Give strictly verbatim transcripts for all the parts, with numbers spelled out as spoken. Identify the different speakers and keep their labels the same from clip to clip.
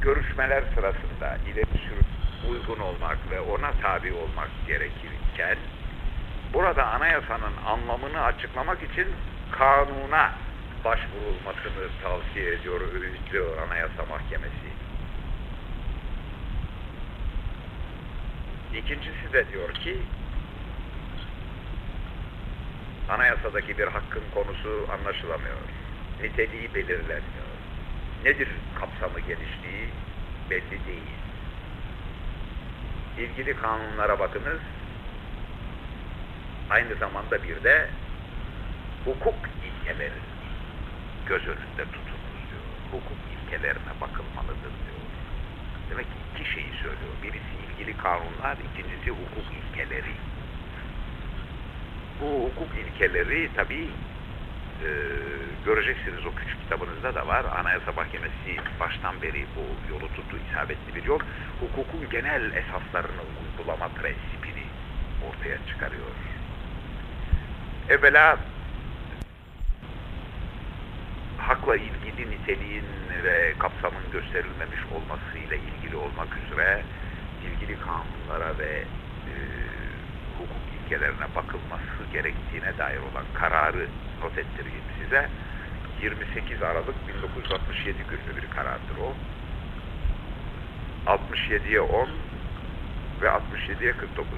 Speaker 1: görüşmeler sırasında ileri sürüp uygun olmak ve ona tabi olmak gerekirken, burada anayasanın anlamını açıklamak için kanuna başvurulmasını tavsiye ediyor, öğütlüyor Anayasa Mahkemesi. İkincisi de diyor ki, anayasadaki bir hakkın konusu anlaşılamıyor, niteliği belirlenmiyor. Nedir kapsamı, genişliği belli değil. İlgili kanunlara bakınız, aynı zamanda bir de hukuk ilkeleri göz önünde tutunuz diyor. Hukuk ilkelerine bakılmalıdır diyor. Demek ki iki şeyi söylüyor. Birisi ilgili kanunlar, ikincisi hukuk ilkeleri. Bu hukuk ilkeleri tabii e, göreceksiniz, o küçük kitabınızda da var. Anayasa Mahkemesi baştan beri bu yolu tuttu, isabetli bir yol. Hukukun genel esaslarını uygulama prensibini ortaya çıkarıyor. Evvela hakla ilgili niteliğin ve kapsamın gösterilmemiş olmasıyla ilgili olmak üzere ilgili kanunlara ve e, hukuk ilkelerine bakılması gerektiğine dair olan kararı not ettireyim size. yirmi sekiz Aralık bin dokuz yüz altmış yedi günlü bir karardır o. altmış yediye on ve altmış yediye kırk dokuz.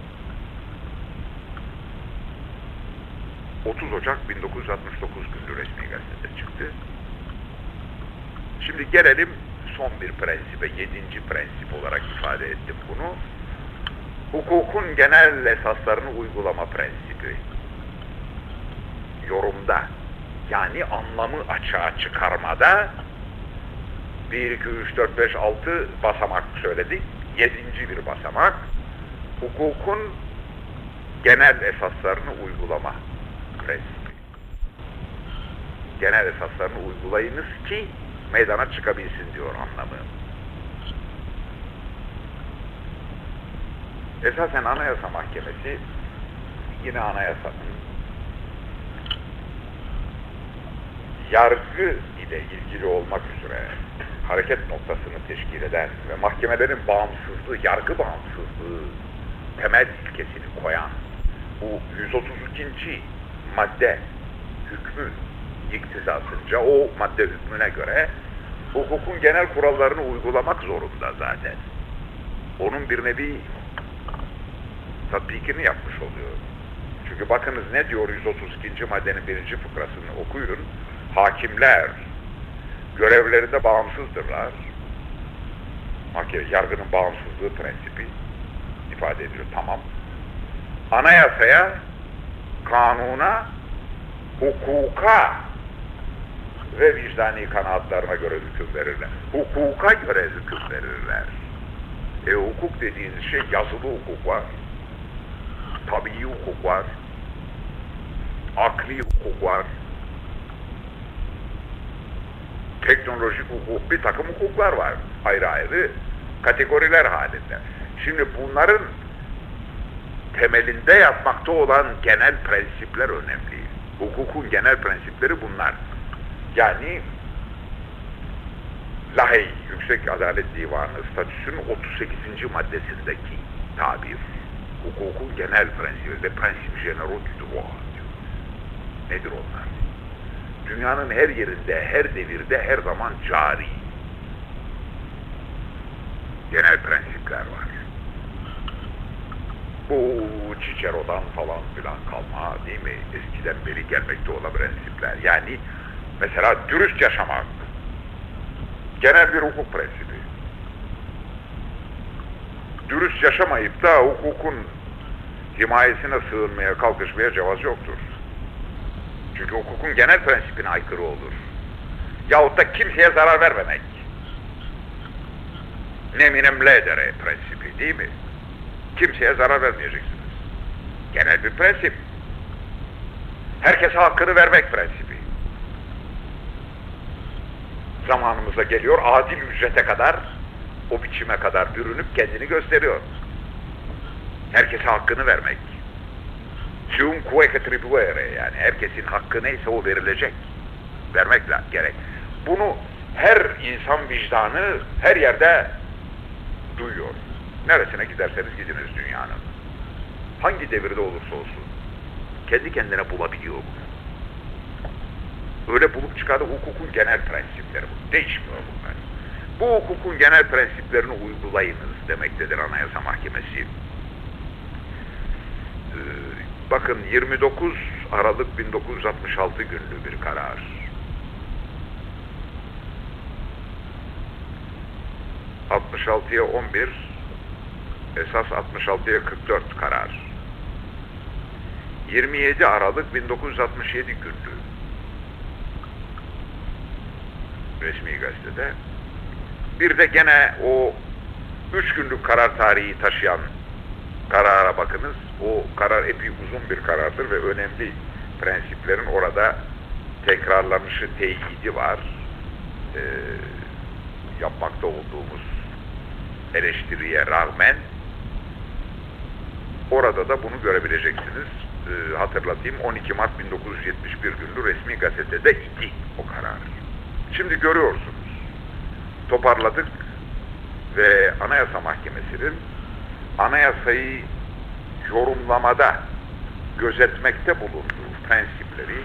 Speaker 1: otuz Ocak bin dokuz yüz altmış dokuz günlü resmi gazetede çıktı. Şimdi gelelim son bir prensibe, yedinci prensip olarak ifade ettim bunu. Hukukun genel esaslarını uygulama prensibi. Yorumda, yani anlamı açığa çıkarmada bir, iki, üç, dört, beş, altı basamak söyledik. Yedinci bir basamak, hukukun genel esaslarını uygulama prensibi. Genel esaslarını uygulayınız ki meydana çıkabilsin diyor anlamı. Esasen Anayasa Mahkemesi yine anayasanın yargı ile ilgili olmak üzere hareket noktasını teşkil eden ve mahkemelerin bağımsızlığı, yargı bağımsızlığı temel ilkesini koyan bu yüz otuz ikinci madde hükmün iktizasınca o madde hükmüne göre hukukun genel kurallarını uygulamak zorunda zaten. Onun bir nevi tatbikini yapmış oluyor. Çünkü bakınız ne diyor yüz otuz ikinci maddenin birinci fıkrasını okuyun. Hakimler görevlerinde bağımsızdırlar. Mahkeme, yargının bağımsızlığı prensibi ifade ediyor. Tamam. Anayasaya, kanuna, hukuka ve vicdani kanaatlarına göre hüküm verirler. Hukuka göre hüküm verirler. E hukuk dediğiniz şey yazılı hukuk var, tabii hukuk var, akli hukuk var, teknolojik hukuk, bir takım hukuklar var. Ayrı ayrı kategoriler halinde. Şimdi bunların temelinde yatmakta olan genel prensipler önemli. Hukukun genel prensipleri bunlar. Yani Lahey Yüksek Adalet Divanı statüsünün otuz sekizinci maddesindeki tabir. Hukukun genel prensibi ve prensip general du droit diyor. Nedir onlar? Dünyanın her yerinde, her devirde, her zaman cari genel prensipler var. Bu Cicero'dan falan filan kalma değil mi? Eskiden beri gelmekte olan prensipler. Yani mesela dürüst yaşamak genel bir hukuk prensibi. Dürüst yaşamayıp da hukukun himayesine sığınmaya, kalkışmaya cevaz yoktur. Çünkü hukukun genel prensibine aykırı olur. Yahut da kimseye zarar vermemek. Neminem ledere prensibi değil mi? Kimseye zarar vermeyeceksiniz. Genel bir prensip. Herkese hakkını vermek prensibi. Zamanımıza geliyor, adil ücrete kadar, o biçime kadar bürünüp kendini gösteriyor. Herkese hakkını vermek. Chiunque che tribuere, yani herkesin hakkı neyse o verilecek. Vermek gerek. Bunu her insan vicdanı her yerde duyuyor. Neresine giderseniz gidiniz dünyanın. Hangi devirde olursa olsun kendi kendine bulabiliyor bunu. Öyle bulup çıkardığı hukukun genel prensipleri bu. Değişmiyor bunlar. Bu hukukun genel prensiplerini uygulayınız demektedir Anayasa Mahkemesi. Ee, bakın yirmi dokuz Aralık bin dokuz yüz altmış altı günlü bir karar. altmış altıya on bir, esas altmış altıya kırk dört karar. yirmi yedi Aralık bin dokuz yüz altmış yedi günlü resmi gazetede. Bir de gene o üç günlük karar tarihi taşıyan karara bakınız. O karar epey uzun bir karardır ve önemli prensiplerin orada tekrarlanışı, teyidi var. Ee, yapmakta olduğumuz eleştiriye rağmen orada da bunu görebileceksiniz. Ee, hatırlatayım, on iki Mart bin dokuz yüz yetmiş bir günlü resmi gazetede idi o karar. Şimdi görüyorsunuz, toparladık ve Anayasa Mahkemesi'nin anayasayı yorumlamada gözetmekte bulunduğu prensipleri,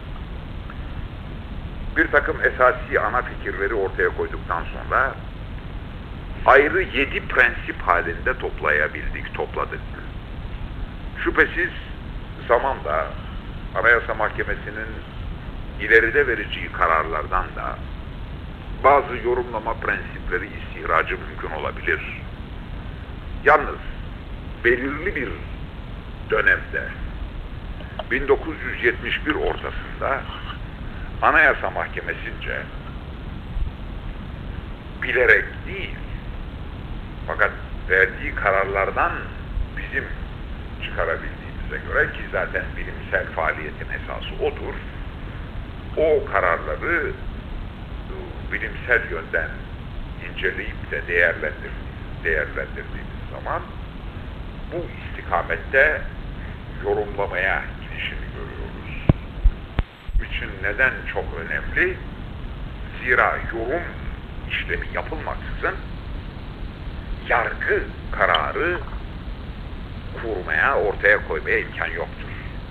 Speaker 1: bir takım esasi ana fikirleri ortaya koyduktan sonra ayrı yedi prensip halinde toplayabildik, topladık. Şüphesiz zamanla Anayasa Mahkemesi'nin ileride vereceği kararlardan da bazı yorumlama prensipleri istihracı mümkün olabilir. Yalnız belirli bir dönemde bin dokuz yüz yetmiş bir ortasında Anayasa Mahkemesi'nce bilerek değil, fakat verdiği kararlardan bizim çıkarabildiğimize göre, ki zaten bilimsel faaliyetin esası odur, o kararları bilimsel yönden inceleyip de değerlendirdiğimiz, değerlendirdiğimiz zaman bu istikamette yorumlamaya gidişini görüyoruz. Bu için neden çok önemli? Zira yorum işlemi yapılmaksızın yargı kararı kurmaya, ortaya koymaya imkan yoktur.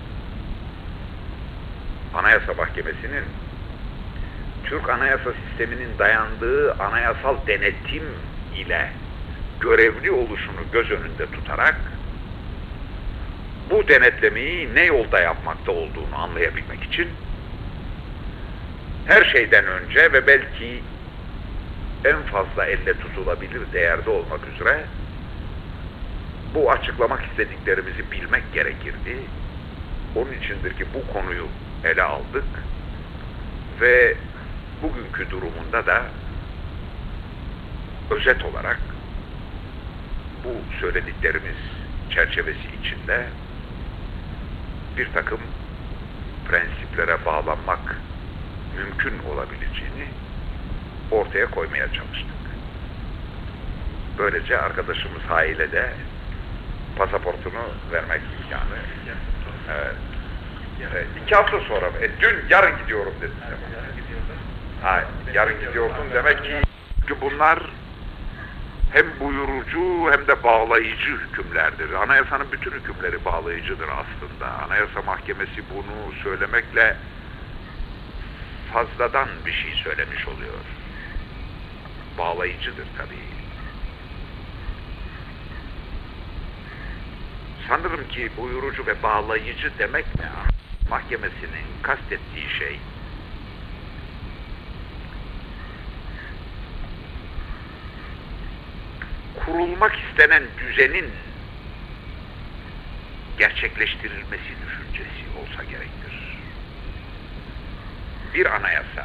Speaker 1: Anayasa Mahkemesi'nin Türk anayasa sisteminin dayandığı anayasal denetim ile görevli oluşunu göz önünde tutarak bu denetlemeyi ne yolda yapmakta olduğunu anlayabilmek için her şeyden önce ve belki en fazla elle tutulabilir değerde olmak üzere bu açıklamak istediklerimizi bilmek gerekirdi. Onun içindir ki bu konuyu ele aldık ve bugünkü durumunda da özet olarak bu söylediklerimiz çerçevesi içinde bir takım prensiplere bağlanmak mümkün olabileceğini ortaya koymaya çalıştık. Böylece arkadaşımız Hail'e de pasaportunu vermek imkanı. Evet. Evet. İki hafta sonra, e, dün yarın gidiyorum dedi. Ha, yarın gidiyordun demek ki bunlar hem buyurucu hem de bağlayıcı hükümlerdir. Anayasanın bütün hükümleri bağlayıcıdır aslında. Anayasa Mahkemesi bunu söylemekle fazladan bir şey söylemiş oluyor. Bağlayıcıdır tabii. Sanırım ki buyurucu ve bağlayıcı demek ne? Mahkemesinin kastettiği şey kurulmak istenen düzenin gerçekleştirilmesi düşüncesi olsa gerektir. Bir anayasa,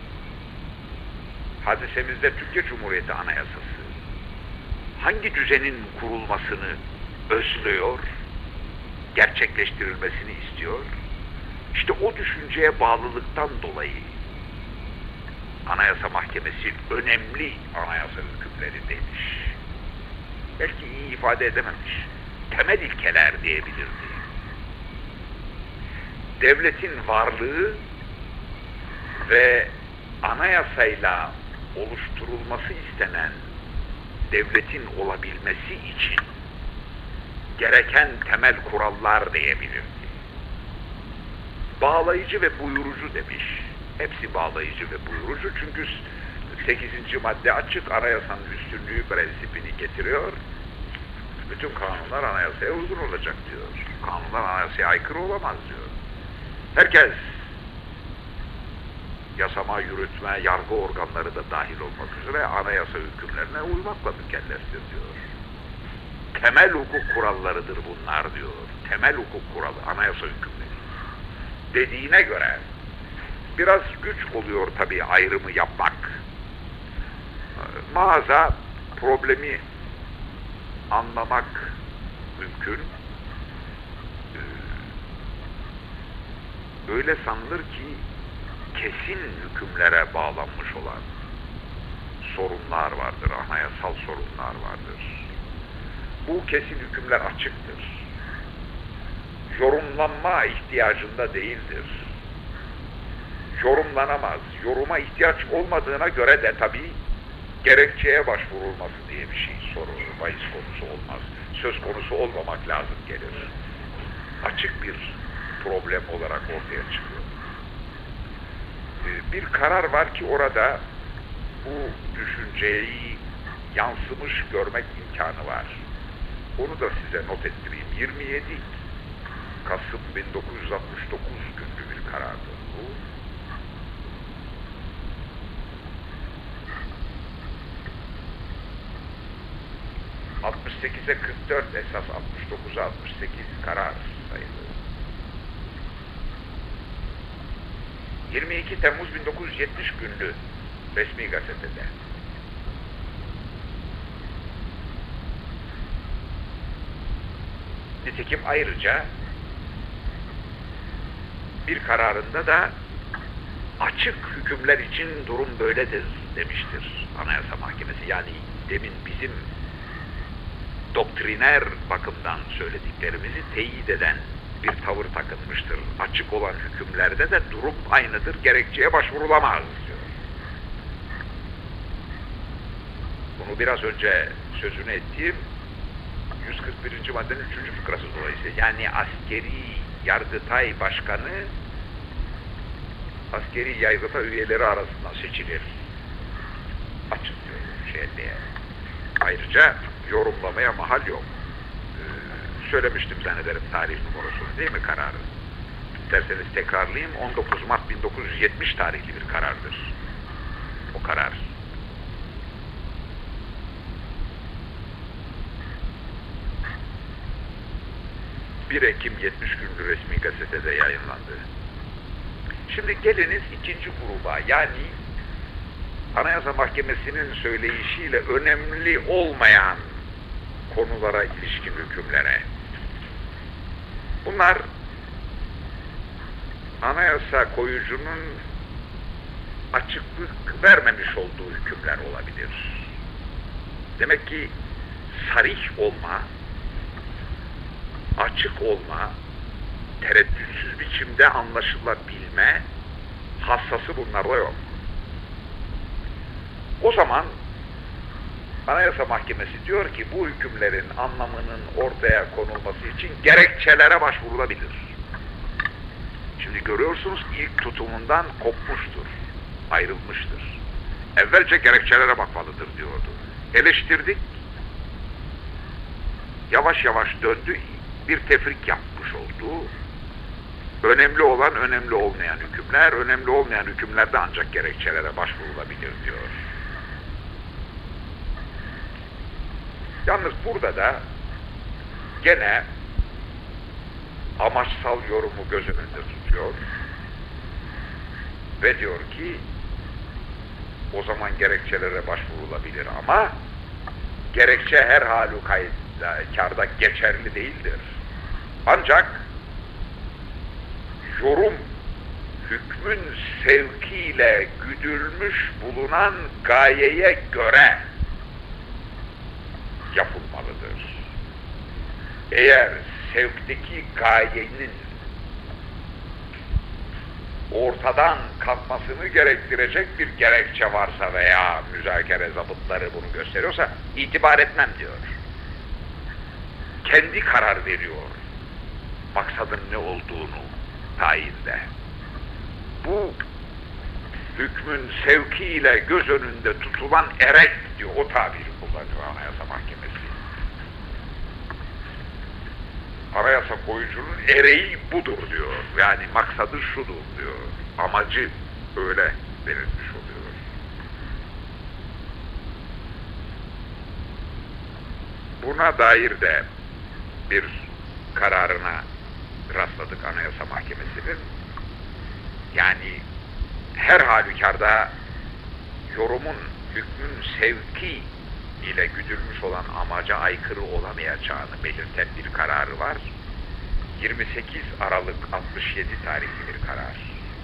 Speaker 1: hadisemizde Türkiye Cumhuriyeti Anayasası, hangi düzenin kurulmasını özlüyor, gerçekleştirilmesini istiyor? İşte o düşünceye bağlılıktan dolayı Anayasa Mahkemesi önemli anayasa hükümleri demiş. Belki iyi ifade edememiş. Temel ilkeler diyebilirdi. Devletin varlığı ve anayasayla oluşturulması istenen devletin olabilmesi için gereken temel kurallar diyebilirdi. Bağlayıcı ve buyurucu demiş. Hepsi bağlayıcı ve buyurucu çünkü sekizinci madde açık, anayasanın üstünlüğü prensibini getiriyor. Bütün kanunlar anayasaya uygun olacak diyor. Kanunlar anayasaya aykırı olamaz diyor. Herkes, yasama, yürütme, yargı organları da dahil olmak üzere anayasa hükümlerine uymakla mükelleftir diyor. Temel hukuk kurallarıdır bunlar diyor. Temel hukuk kuralı, anayasa hükümleri. Dediğine göre biraz güç oluyor tabii ayrımı yapmak. Mağaza problemi anlamak mümkün. Öyle sanılır ki kesin hükümlere bağlanmış olan sorunlar vardır, anayasal sorunlar vardır. Bu kesin hükümler açıktır. Yorumlanma ihtiyacında değildir. Yorumlanamaz. Yoruma ihtiyaç olmadığına göre de tabii gerekçeye başvurulması diye bir şey sorulur. Bahis konusu olmaz. Söz konusu olmamak lazım gelir. Açık bir problem olarak ortaya çıkıyor. Bir karar var ki orada bu düşünceyi yansımış görmek imkanı var. Onu da size not ettireyim. yirmi yedi Kasım bin dokuz yüz altmış dokuz günlü bir karardır bu. altmış sekize kırk dört esas, altmış dokuza altmış sekiz karar sayılır. yirmi iki Temmuz bin dokuz yüz yetmiş günlü resmi gazetede. Nitekim ayrıca bir kararında da açık hükümler için durum böyledir demiştir Anayasa Mahkemesi. Yani demin bizim doktriner bakımdan söylediklerimizi teyit eden bir tavır takılmıştır. Açık olan hükümlerde de durum aynıdır, gerekçeye başvurulamaz diyor. Bunu biraz önce sözünü ettiğim yüz kırk birinci maddenin üçüncü fıkrası dolayısıyla, yani askeri yargıtay başkanı askeri yargıtay üyeleri arasından seçilir. Açık diyor bu şeyde. Ayrıca yorumlamaya mahal yok. Ee, söylemiştim zannederim tarih numarasını değil mi kararı? İsterseniz tekrarlayayım. on dokuz Mart bin dokuz yüz yetmiş tarihli bir karardır. O karar. bir Ekim yetmiş günlü resmi gazetede yayınlandı. Şimdi geliniz ikinci gruba, yani Anayasa Mahkemesi'nin söyleyişiyle önemli olmayan konulara ilişkin hükümlere. Bunlar anayasa koyucunun açıklık vermemiş olduğu hükümler olabilir. Demek ki sarih olma, açık olma, tereddütsüz biçimde anlaşılabilme hassası bunlarda yok. O zaman Anayasa Mahkemesi diyor ki bu hükümlerin anlamının ortaya konulması için gerekçelere başvurulabilir. Şimdi görüyorsunuz ilk tutumundan kopmuştur, ayrılmıştır. Evvelce gerekçelere bakmalıdır diyordu. Eleştirdik, yavaş yavaş döndü, bir tefrik yapmış oldu. Önemli olan, önemli olmayan hükümler, önemli olmayan hükümlerde ancak gerekçelere başvurulabilir diyor. Yalnız burada da gene amaçsal yorumu göz önünde tutuyor ve diyor ki o zaman gerekçelere başvurulabilir ama gerekçe her halükarda geçerli değildir. Ancak yorum hükmün sevkiyle güdülmüş bulunan gayeye göre yapılmalıdır. Eğer sevkteki gayenin ortadan kalkmasını gerektirecek bir gerekçe varsa veya müzakere zabıtları bunu gösteriyorsa itibar etmem diyor. Kendi karar veriyor maksadın ne olduğunu tayinde. Bu hükmün sevkiyle göz önünde tutulan erek diyor, o tabiri kullanıyor Anayasa Mahkemesi. Anayasa koyucunun ereği budur diyor. Yani maksadı şudur diyor. Amacı öyle belirtmiş oluyor. Buna dair de bir kararına rastladık Anayasa Mahkemesi'nin. Yani her halükarda yorumun, hükmün sevki ile güdülmüş olan amaca aykırı olamayacağını belirten bir kararı var. yirmi sekiz Aralık altmış yedi tarihli bir karar.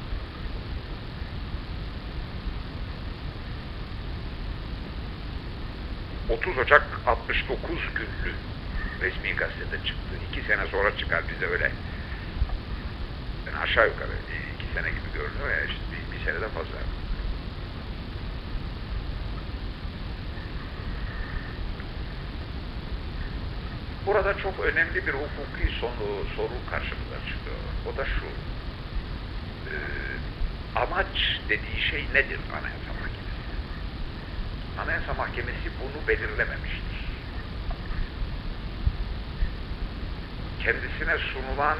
Speaker 1: otuz Ocak altmış dokuz günlü resmi gazetede çıktı. İki sene sonra çıkar bize öyle. Yani aşağı yukarı iki sene gibi görünüyor ya, işte bir, bir seneden fazla. Burada çok önemli bir hukuki sonu, soru karşımıza çıkıyor. O da şu. E, amaç dediği şey nedir Anayasa Mahkemesi? Anayasa Mahkemesi bunu belirlememiştir. Kendisine sunulan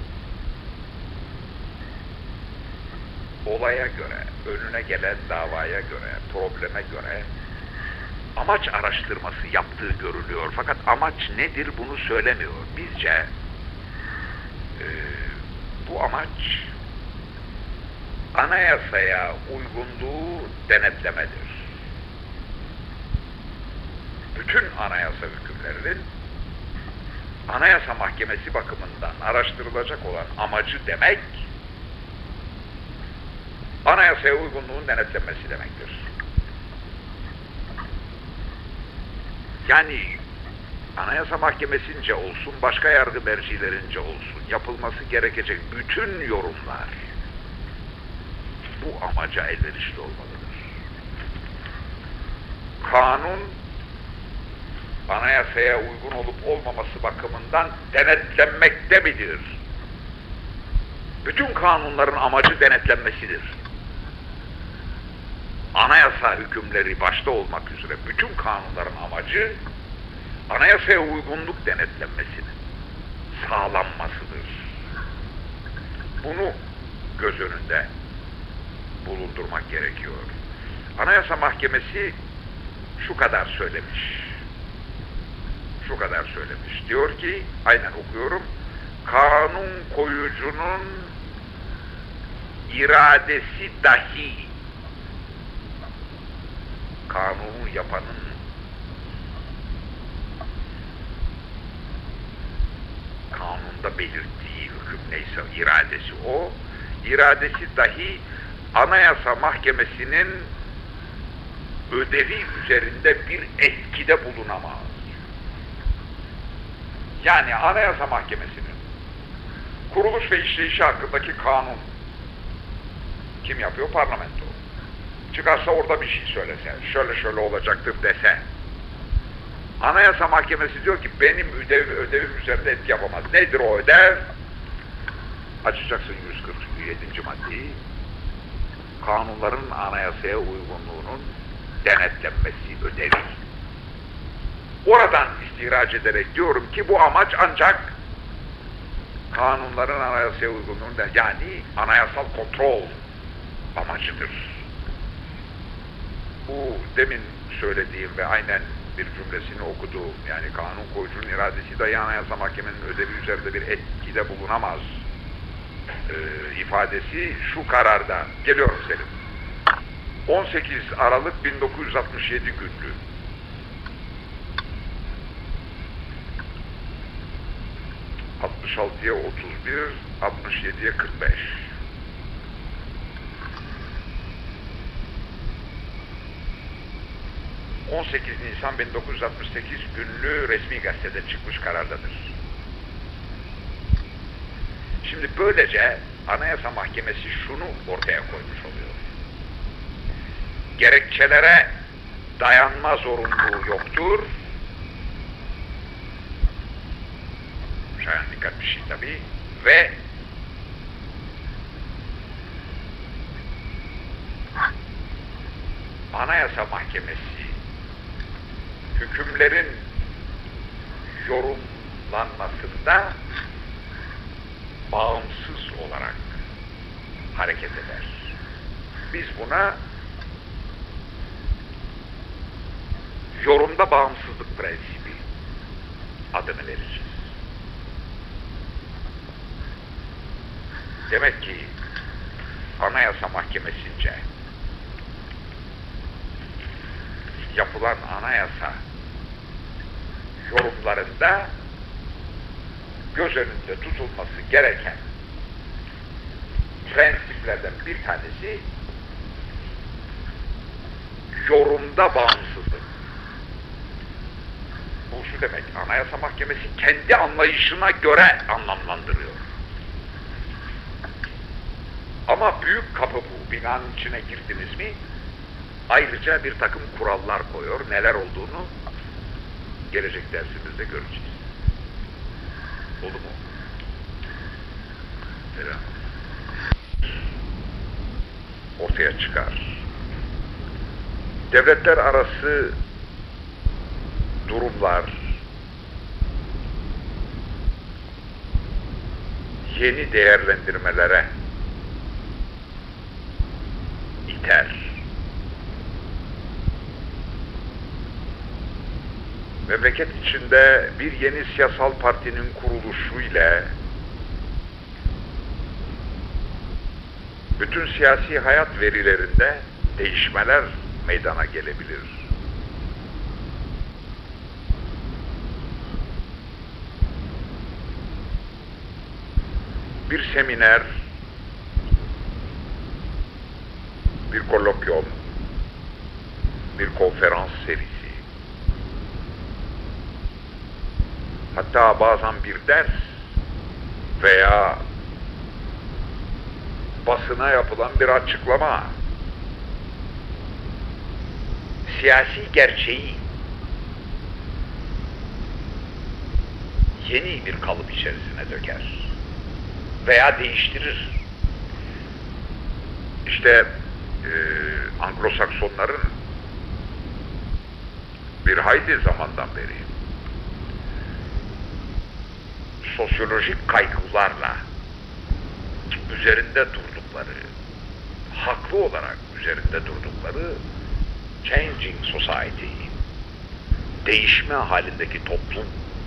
Speaker 1: olaya göre, önüne gelen davaya göre, probleme göre amaç araştırması yaptığı görülüyor. Fakat amaç nedir bunu söylemiyor. Bizce e, bu amaç anayasaya uygunluğu denetlemedir. Bütün anayasa hükümlerinin Anayasa Mahkemesi bakımından araştırılacak olan amacı demek, anayasaya uygunluğun denetlenmesi demektir. Yani Anayasa Mahkemesi'nce olsun, başka yargı mercilerince olsun, yapılması gerekecek bütün yorumlar bu amaca elverişli olmalıdır. Kanun, anayasaya uygun olup olmaması bakımından denetlenmekte midir? Bütün kanunların amacı denetlenmesidir. Anayasa hükümleri başta olmak üzere bütün kanunların amacı anayasaya uygunluk denetlenmesinin sağlanmasıdır. Bunu göz önünde bulundurmak gerekiyor. Anayasa Mahkemesi şu kadar söylemiş. Şu kadar söylemiş. Diyor ki, aynen okuyorum, kanun koyucunun iradesi dahi, kanunu yapanın kanunda belirttiği hüküm neyse iradesi o, iradesi dahi Anayasa Mahkemesi'nin ödevi üzerinde bir etkide bulunamaz. Yani Anayasa Mahkemesi'nin kuruluş ve işleyişi hakkındaki kanun kim yapıyor? Parlamento. Çıkarsa orada bir şey söylese, şöyle şöyle olacaktır dese, Anayasa Mahkemesi diyor ki benim ödev, ödevim üzerinde etki yapamaz. Nedir o ödev? Açacaksın yüz kırk yedinci maddeyi. Kanunların anayasaya uygunluğunun denetlenmesi ödevi. Oradan istihraç ederek diyorum ki bu amaç ancak kanunların anayasaya uygunluğunun, yani anayasal kontrol amacıdır. Bu demin söylediğim ve aynen bir cümlesini okuduğum, yani kanun koyucunun iradesi dahi Anayasa Mahkemesi'nin ödevi üzerinde bir etkide bulunamaz e, ifadesi şu kararda. Geliyorum Selim. on sekiz Aralık bin dokuz yüz altmış yedi günlü. altmış altıya otuz bir, altmış yediye kırk beş. on sekiz Nisan bin dokuz yüz altmış sekiz günlü resmi gazetede çıkmış karardadır. Şimdi böylece Anayasa Mahkemesi şunu ortaya koymuş oluyor. Gerekçelere dayanma zorunluluğu yoktur. Şayan dikkat bir şey tabii. Ve Anayasa Mahkemesi hükümlerin yorumlanmasında bağımsız olarak hareket eder. Biz buna yorumda bağımsızlık prensibi adını vereceğiz. Demek ki Anayasa Mahkemesi'nce yapılan anayasa yorumlarında göz önünde tutulması gereken prensiplerden bir tanesi yorumda bağımsızlık. Bu şu demek, Anayasa Mahkemesi kendi anlayışına göre anlamlandırıyor. Ama büyük kapı bu, binanın içine girdiniz mi ayrıca bir takım kurallar koyuyor, neler olduğunu gelecek dersimizde göreceğiz. Oldu mu? Selam. Ortaya çıkar. Devletler arası durumlar yeni değerlendirmelere iter. Memleket içinde bir yeni siyasal partinin kuruluşu ile bütün siyasi hayat verilerinde değişmeler meydana gelebilir. Bir seminer, bir kolokyum, bir konferans serisi, hatta bazen bir ders veya basına yapılan bir açıklama, siyasi gerçeği yeni bir kalıp içerisine döker veya değiştirir. İşte e, Anglo-Saksonların bir hayli zamandan beri sosyolojik kaygılarla üzerinde durdukları, haklı olarak üzerinde durdukları changing society, değişme halindeki toplum,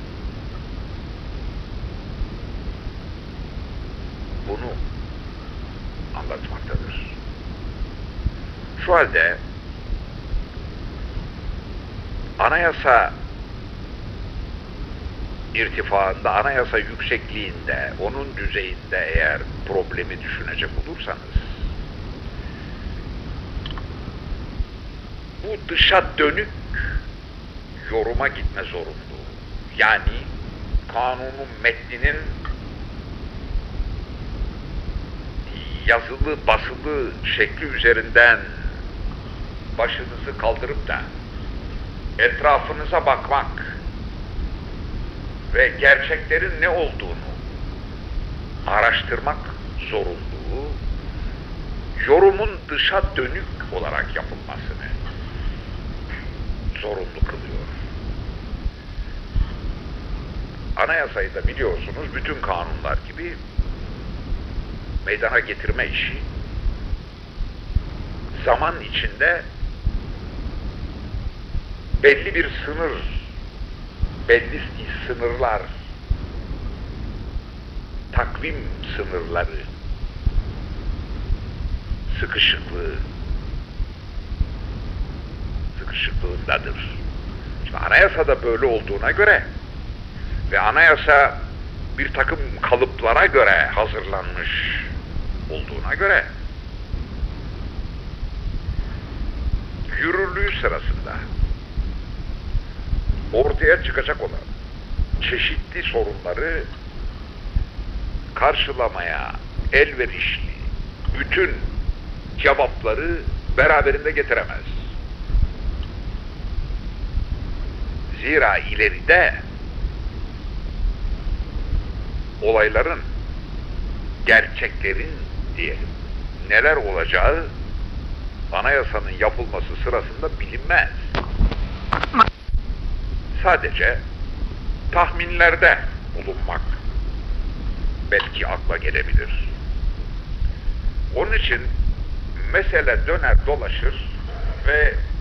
Speaker 1: bunu anlatmaktadır. Şu halde anayasa irtifaında, anayasa yüksekliğinde, onun düzeyinde eğer problemi düşünecek olursanız, bu dışa dönük yoruma gitme zorunluluğu, yani kanunun metninin yazılı, basılı şekli üzerinden başınızı kaldırıp da etrafınıza bakmak ve gerçeklerin ne olduğunu araştırmak zorunluluğu, yorumun dışa dönük olarak yapılmasını zorunlu kılıyor. Anayasayı da biliyorsunuz, bütün kanunlar gibi meydana getirme işi zaman içinde belli bir sınır, belli sınırlar, takvim sınırları, sıkışıklığı, sıkışıklığındadır. Şimdi anayasada böyle olduğuna göre ve anayasa bir takım kalıplara göre hazırlanmış olduğuna göre yürürlüğü sırasında ortaya çıkacak olan çeşitli sorunları karşılamaya elverişli bütün cevapları beraberinde getiremez. Zira ileride olayların, gerçeklerin diyelim, neler olacağı anayasanın yapılması sırasında bilinmez. Sadece tahminlerde bulunmak belki akla gelebilir. Onun için mesele döner dolaşır ve